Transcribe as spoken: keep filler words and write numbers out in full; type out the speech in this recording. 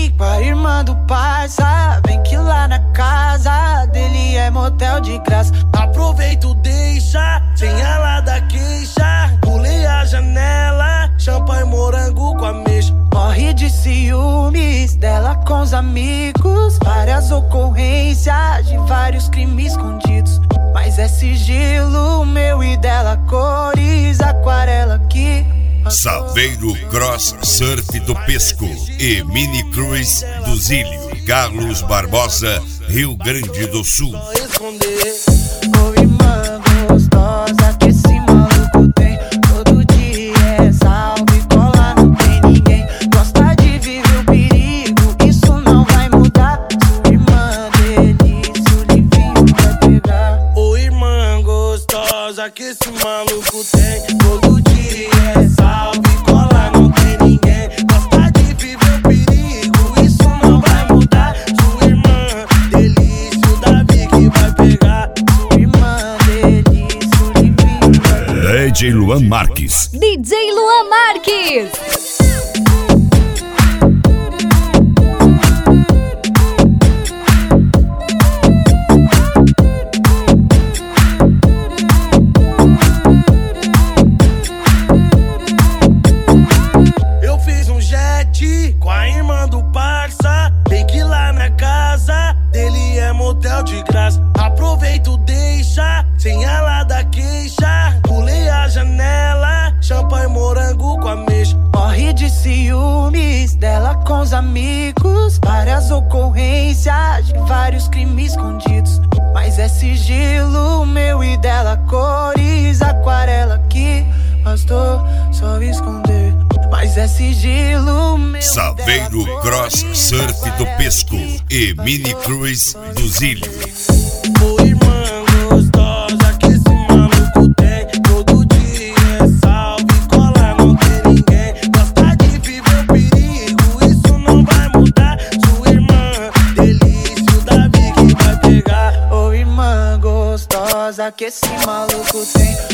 ciúme com a irmã do parça. Vem que lá na casa dele é motel de graça. Aproveito, deixa, sem ela dar queixa. Pulei a janela, champanhe morango com ameixa. Morre de ciúmes dela com os amigos. Várias ocorrências de vários crimes escondidos. Mas é sigilo meu e dela, cores aquarela que Saveiro Cross Surf do Pesco e Mini Cruise do Zílio. Carlos Barbosa, Rio Grande do Sul. Ô irmã gostosa que esse maluco tem. Todo dia é salve, cola, não tem ninguém. Gosta de viver o perigo, isso não vai mudar. Sua irmã delícia, o livinho vai pegar. Ô irmã gostosa que esse maluco tem. Todo dia é salve, cola, não tem ninguém. Gosta de viver o perigo, isso não vai mudar. Sua irmã delícia, o Davi que vai pegar. Sua irmã delícia, o livinho vai pegar. D J Luan Marques. D J Luan Marques. Eu fiz um jet com a irmã do parça. Bem que lá na casa dele é motel de graça. Aproveito, deixa, sem ela dar queixa. Pulei a janela, champanhe morango com ameixa. Morre de ciúmes dela com os amigos. Várias ocorrências de vários crimes escondidos. Mas é sigilo meu e dela, cores aquarela que bastou só esconder. Mas é sigilo meu. Saveiro Cross Surf do Pesco e Mini Cruise do Zílio. Ô irmã gostosa que esse maluco tem. Todo dia é salve, cola, não tem ninguém. Gosta de viver o perigo, isso não vai mudar. Sua irmã delícia, o Davi que vai pegar. Ô irmã gostosa que esse maluco tem.